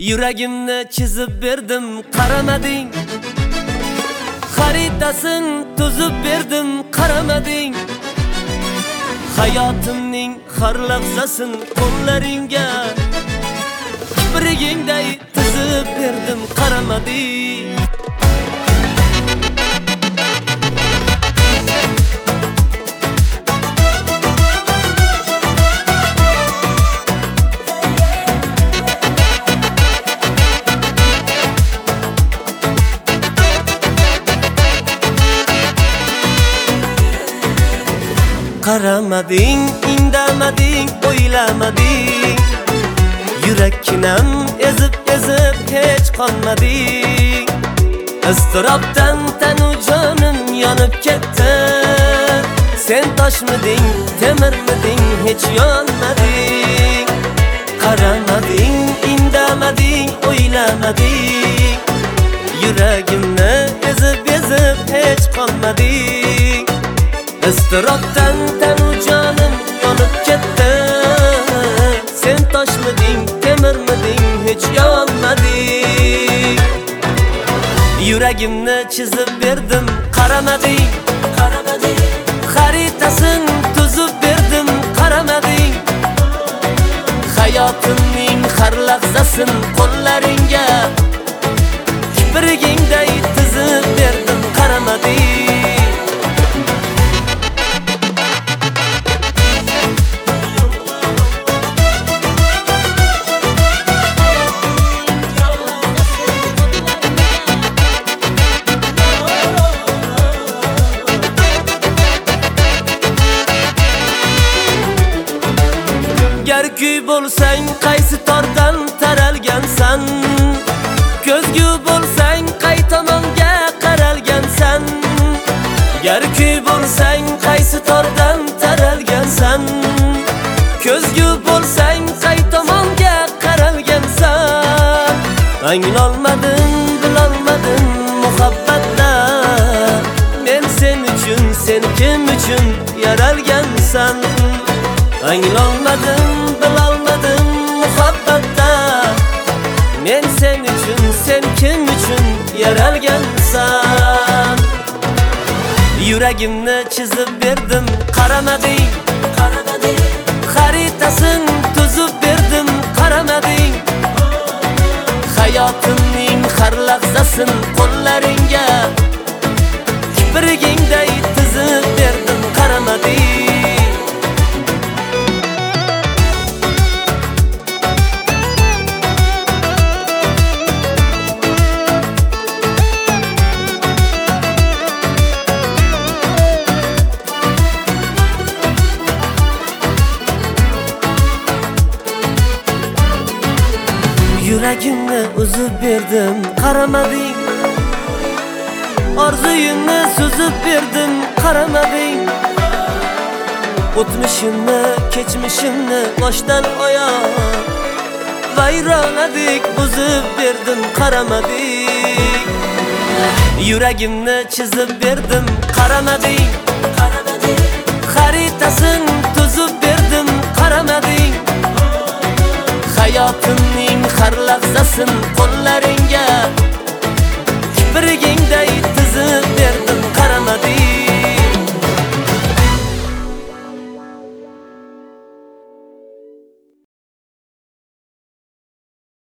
Yuragimni chizib berdim, qaramading. Xaritasin tuzib berdim, qaramading. Hayotimning har lahzasin qo'llaringga kiprigingday tizib berdim, qaramading. Qaramading, indamading, o'ylamading. Yurakkinam ezib hech qolmading. Iztirobdan tanu jonim yonib ketdi. Sen toshmiding, temirmiding, hech yonmading. Qaramading, indamading, o'ylamading. Yuragimni ezib hech qolmading. Iztirobdan tanu jonim yonib ketdi. Sen toshmiding, temirmiding, hech yonmading. Yuragimni chizib berdim, qaramading. Xaritasin tuzib berdim, qaramading. Hayotimning har lahzasin qo'llaringga kiprigingday tizib berdim, qaramading. Gar kuy bo'lsang, qaysi tordan taralgansan? Ko'zgu bo'lsang, qay tomonga qaralgansan? Gar kuy bo'lsang, qaysi tordan taralgansan? Ko'zgu bo'lsang, qay tomonga qaralgansan? Anglolmadim, bilolmadim muhabbatda. Men sen uchun, sen kim uchun yaralgansan? Anglolmadim, bilolmadim muhabbatda. Men sen uchun, sen kim uchun yaralgansan? Yuragimni chizib berdim, qaramading. Xaritasin tuzib berdim, qaramading. Hayotimning har lahzasin qo'llaringga kiprigingday tizib berdim, qaramading. Yuragimni uzib berdim, qaramading. Orzuyimni suzib berdim, qaramading. O'tmishimni, kechmishimni boshdan oyoq vayronadek buzib berdim, qaramading. Yuragimni chizib berdim, qaramading. Xaritasin tuzib berdim, qaramading. Hayotimning har lahzasin qo'llaringga